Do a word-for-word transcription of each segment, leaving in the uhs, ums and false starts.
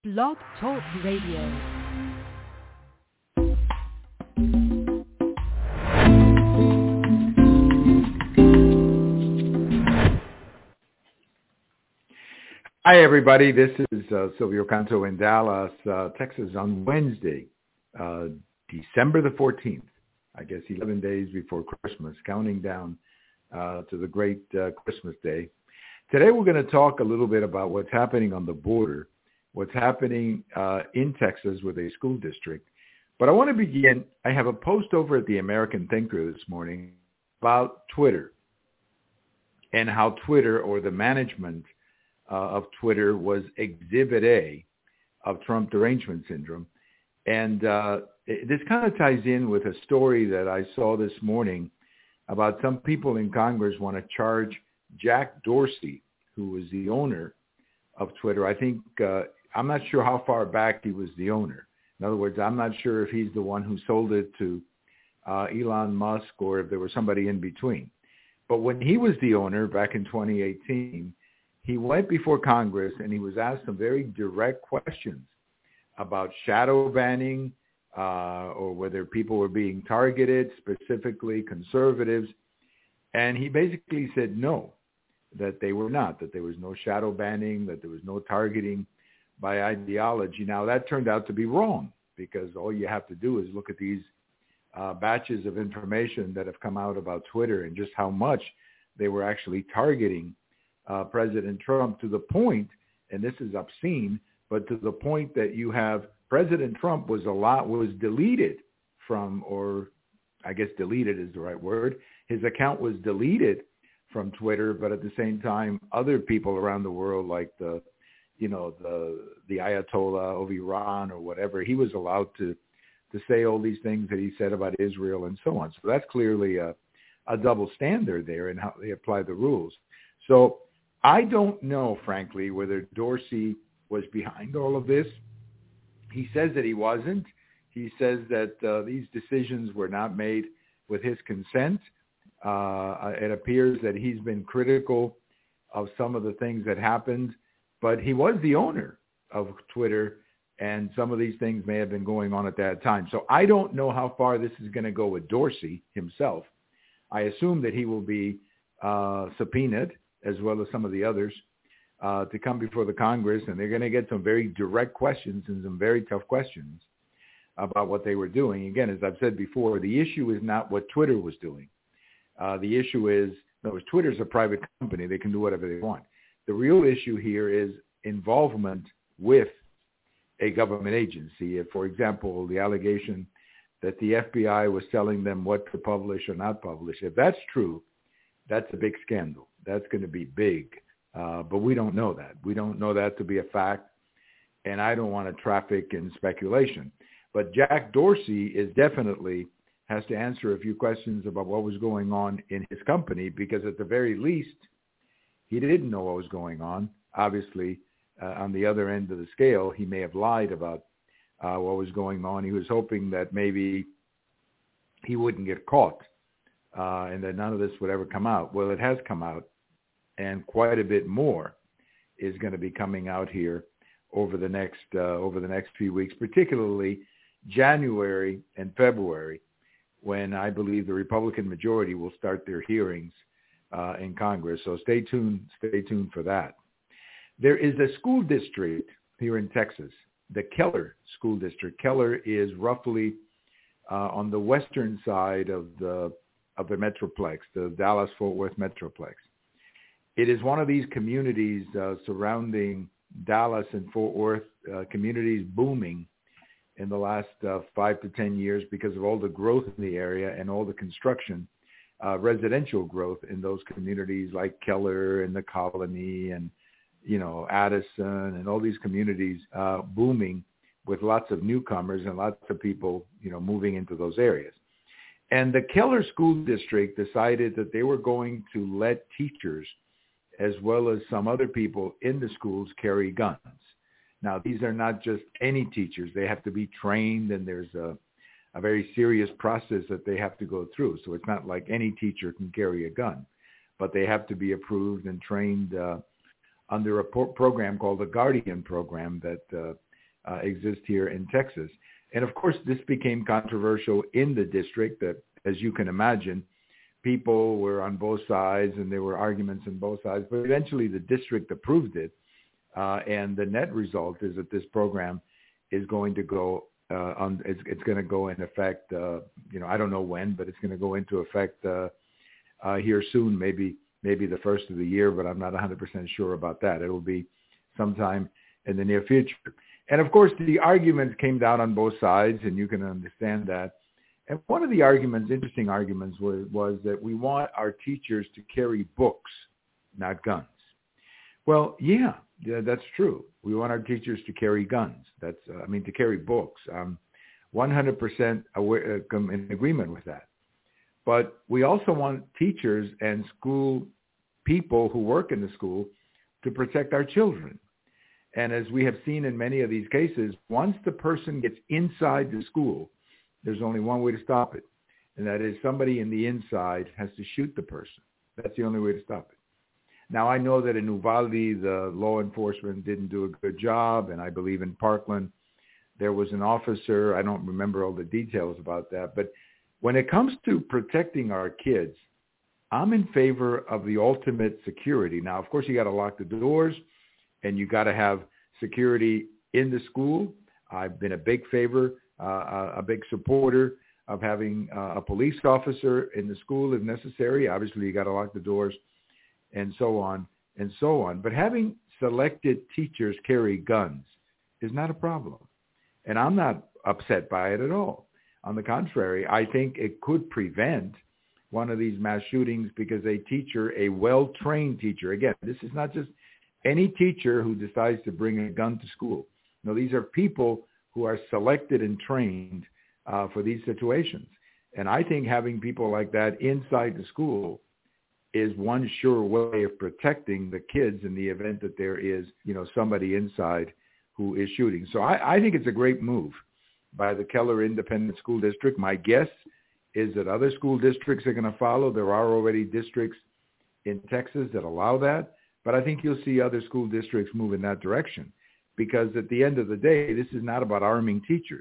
Blog Talk Radio. Hi, everybody. This is uh, Silvio Canto in Dallas, uh, Texas on Wednesday, uh, December the fourteenth. I guess eleven days before Christmas, counting down uh, to the great uh, Christmas day. Today we're going to talk a little bit about what's happening on the border, what's happening uh, in Texas with a school district. But I want to begin, I have a post over at the American Thinker this morning about Twitter and how Twitter, or the management Uh, of Twitter, was exhibit A of Trump derangement syndrome. And uh, it, this kind of ties in with a story that I saw this morning about some people in Congress want to charge Jack Dorsey, who was the owner of Twitter. I think, uh, I'm not sure how far back he was the owner. In other words, I'm not sure if he's the one who sold it to uh, Elon Musk or if there was somebody in between. But when he was the owner back in twenty eighteen, he went before Congress and he was asked some very direct questions about shadow banning uh, or whether people were being targeted, specifically conservatives. And he basically said no, that they were not, that there was no shadow banning, that there was no targeting by ideology. Now, that turned out to be wrong, because all you have to do is look at these uh, batches of information that have come out about Twitter and just how much they were actually targeting Uh, President Trump, to the point, and this is obscene, but to the point that you have President Trump was a lot was deleted from, or I guess deleted is the right word. His account was deleted from Twitter, but at the same time, other people around the world, like the, you know, the the Ayatollah of Iran or whatever, he was allowed to to say all these things that he said about Israel and so on. So that's clearly a a double standard there in how they apply the rules. So I don't know, frankly, whether Dorsey was behind all of this. He says that he wasn't. He says that uh, these decisions were not made with his consent. Uh, it appears that he's been critical of some of the things that happened, but he was the owner of Twitter, and some of these things may have been going on at that time. So I don't know how far this is going to go with Dorsey himself. I assume that he will be uh, subpoenaed, as well as some of the others, uh, to come before the Congress, and they're going to get some very direct questions and some very tough questions about what they were doing. Again, as I've said before, the issue is not what Twitter was doing. Uh, the issue is, no, Twitter's a private company. They can do whatever they want. The real issue here is involvement with a government agency. If, for example, the allegation that the F B I was telling them what to publish or not publish, if that's true, that's a big scandal. That's going to be big, uh, but we don't know that. We don't know that to be a fact, and I don't want to traffic in speculation. But Jack Dorsey is definitely has to answer a few questions about what was going on in his company, because at the very least, he didn't know what was going on. Obviously, uh, on the other end of the scale, he may have lied about uh, what was going on. He was hoping that maybe he wouldn't get caught. Uh, and that none of this would ever come out. Well, it has come out, and quite a bit more is going to be coming out here over the next uh, over the next few weeks, particularly January and February, when I believe the Republican majority will start their hearings uh, in Congress. So stay tuned, stay tuned for that. There is a school district here in Texas, the Keller School District. Keller is roughly uh, on the western side of the of the Metroplex, the Dallas-Fort Worth Metroplex. It is one of these communities uh, surrounding Dallas and Fort Worth, uh, communities booming in the last uh, five to ten years because of all the growth in the area and all the construction, uh, residential growth in those communities like Keller and the Colony and, you know, Addison and all these communities uh, booming with lots of newcomers and lots of people, you know, moving into those areas. And the Keller School District decided that they were going to let teachers, as well as some other people in the schools, carry guns. Now, these are not just any teachers. They have to be trained, and there's a, a very serious process that they have to go through. So it's not like any teacher can carry a gun, but they have to be approved and trained uh, under a pro- program called the Guardian program that uh, uh, exist here in Texas. And of course, this became controversial in the district that, as you can imagine, people were on both sides and there were arguments on both sides. But eventually the district approved it. Uh, and the net result is that this program is going to go uh, on. It's, it's going to go in effect. Uh, you know, I don't know when, but it's going to go into effect uh, uh, here soon. Maybe maybe the first of the year, but I'm not one hundred percent sure about that. It will be sometime in the near future. And of course, the arguments came down on both sides, and you can understand that. And one of the arguments, interesting arguments, was, was that we want our teachers to carry books, not guns. Well, yeah. Yeah, that's true. We want our teachers to carry guns. That's, uh, I mean, to carry books. I'm one hundred percent aware, uh, in agreement with that. But we also want teachers and school people who work in the school to protect our children. And as we have seen in many of these cases, once the person gets inside the school, there's only one way to stop it. And that is somebody in the inside has to shoot the person. That's the only way to stop it. Now, I know that in Uvalde, the law enforcement didn't do a good job, and I believe in Parkland, there was an officer. I don't remember all the details about that. But when it comes to protecting our kids, I'm in favor of the ultimate security. Now, of course, you got to lock the doors, and you got to have security in the school. I've been a big favor, uh, a big supporter of having uh, a police officer in the school if necessary. Obviously, you got to lock the doors, and so on and so on. But having selected teachers carry guns is not a problem. And I'm not upset by it at all. On the contrary, I think it could prevent one of these mass shootings because a teacher, a well-trained teacher, again, this is not just any teacher who decides to bring a gun to school. No, these are people who are selected and trained uh, for these situations. And I think having people like that inside the school is one sure way of protecting the kids in the event that there is, you know, somebody inside who is shooting. So I, I think it's a great move by the Keller Independent School District. My guess is that other school districts are going to follow. There are already districts in Texas that allow that, but I think you'll see other school districts move in that direction because at the end of the day, this is not about arming teachers.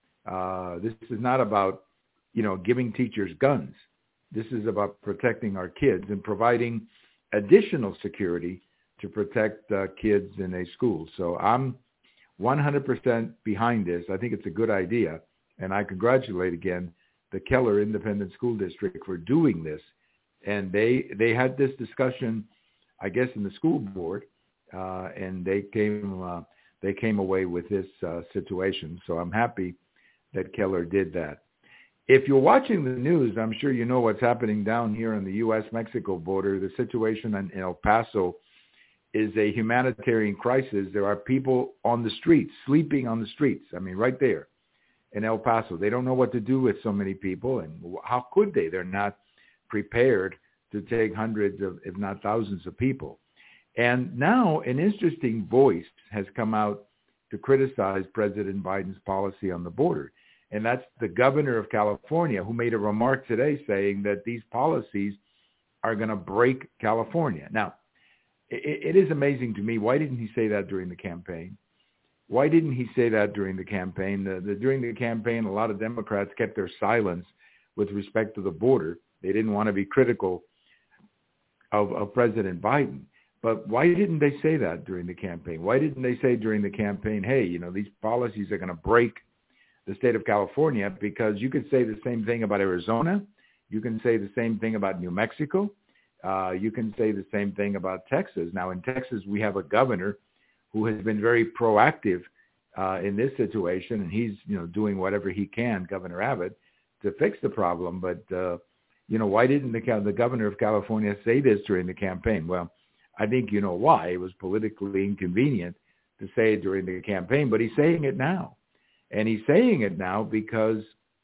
Uh, this is not about, you know, giving teachers guns. This is about protecting our kids and providing additional security to protect uh, kids in a school. So I'm one hundred percent behind this. I think it's a good idea. And I congratulate again the Keller Independent School District for doing this. And they they had this discussion, I guess, in the school board, uh, and they came uh, they came away with this uh, situation. So I'm happy that Keller did that. If you're watching the news, I'm sure you know what's happening down here on the U S Mexico border. The situation in El Paso is a humanitarian crisis. There are people on the streets, sleeping on the streets. I mean, right there in El Paso. They don't know what to do with so many people. And how could they? They're not prepared to take hundreds of, if not thousands of people. And now an interesting voice has come out to criticize President Biden's policy on the border. And that's the governor of California, who made a remark today saying that these policies are going to break California. Now, it, it is amazing to me. Why didn't he say that during the campaign? Why didn't he say that during the campaign? The, the, during the campaign, a lot of Democrats kept their silence with respect to the border. They didn't want to be critical of, of President Biden. But why didn't they say that during the campaign? Why didn't they say during the campaign, hey, you know, these policies are going to break the state of California? Because you could say the same thing about Arizona. You can say the same thing about New Mexico. Uh, you can say the same thing about Texas. Now, in Texas, we have a governor who has been very proactive uh, in this situation, and he's, you know, doing whatever he can, Governor Abbott, to fix the problem. But, uh, you know, why didn't the, the governor of California say this during the campaign? Well, I think you know why. It was politically inconvenient to say it during the campaign, but he's saying it now. And he's saying it now because,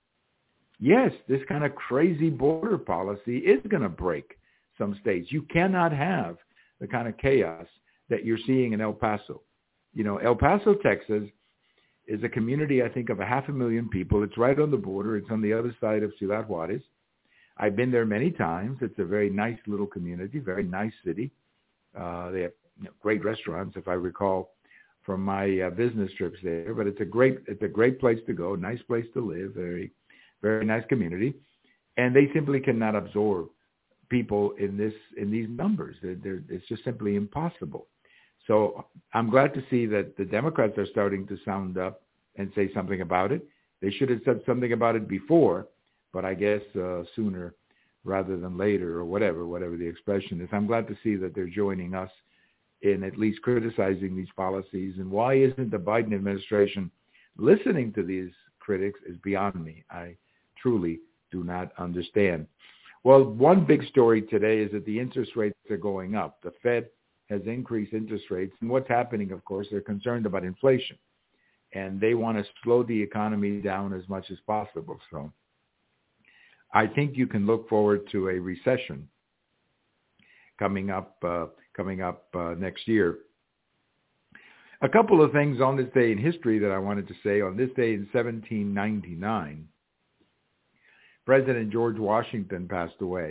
yes, this kind of crazy border policy is going to break some states. You cannot have the kind of chaos that you're seeing in El Paso. You know, El Paso, Texas is a community, I think, of a half a million people. It's right on the border. It's on the other side of Ciudad Juarez. I've been there many times. It's a very nice little community, very nice city. Uh, they have, you know, great restaurants, if I recall from my uh, business trips there. But it's a great it's a great place to go, nice place to live, very very nice community, and they simply cannot absorb people in this in these numbers. They're, they're, it's just simply impossible. So I'm glad to see that the Democrats are starting to sound up and say something about it. They should have said something about it before, but I guess uh, sooner rather than later, or whatever, whatever the expression is. I'm glad to see that they're joining us in at least criticizing these policies. And why isn't the Biden administration listening to these critics is beyond me. I truly do not understand. Well, one big story today is that the interest rates are going up. The Fed has increased interest rates. And what's happening, of course, they're concerned about inflation. And they want to slow the economy down as much as possible. So I think you can look forward to a recession coming up uh, coming up uh, next year. A couple of things on this day in history that I wanted to say. On this day in seventeen ninety-nine, President George Washington passed away.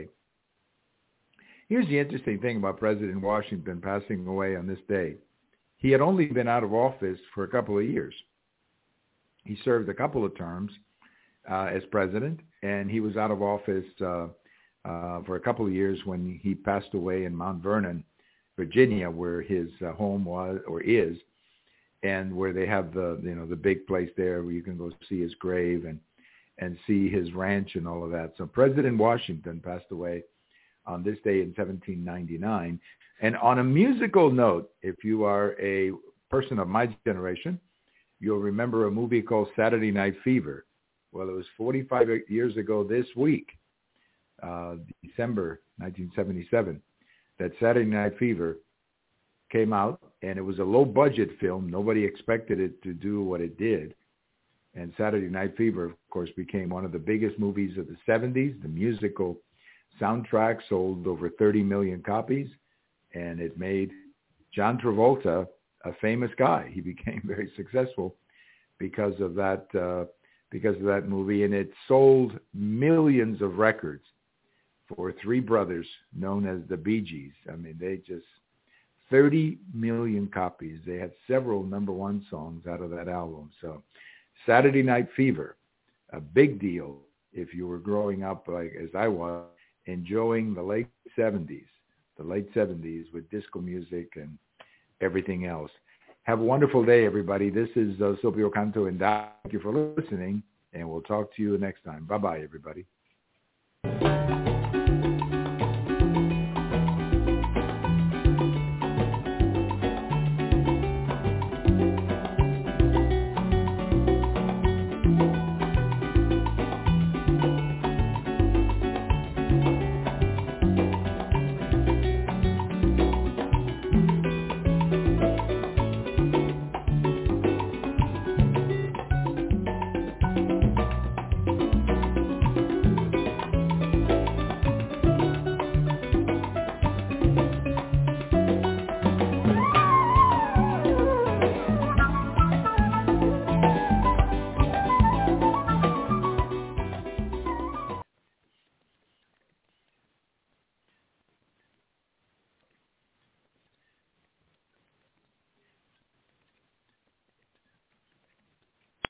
Here's the interesting thing about President Washington passing away on this day. He had only been out of office for a couple of years. He served a couple of terms uh, as president, and he was out of office uh, uh, for a couple of years when he passed away in Mount Vernon, Virginia, where his uh, home was or is, and where they have the you know the big place there where you can go see his grave and and see his ranch and all of that. So President Washington passed away on this day in seventeen ninety-nine. And on a musical note, if you are a person of my generation, you'll remember a movie called Saturday Night Fever. Well, it was forty-five years ago this week, uh, December nineteen seventy-seven, that Saturday Night Fever came out, and it was a low-budget film. Nobody expected it to do what it did. And Saturday Night Fever, of course, became one of the biggest movies of the seventies. The musical soundtrack sold over thirty million copies, and it made John Travolta a famous guy. He became very successful because of that uh, because of that movie, and it sold millions of records for three brothers known as the Bee Gees. I mean, they just thirty million copies. They had several number one songs out of that album. So Saturday Night Fever, a big deal if you were growing up like as I was, enjoying the late seventies, the late seventies with disco music and everything else. Have a wonderful day, everybody. This is uh, Silvio Canto, and thank you for listening, and we'll talk to you next time. Bye-bye, everybody.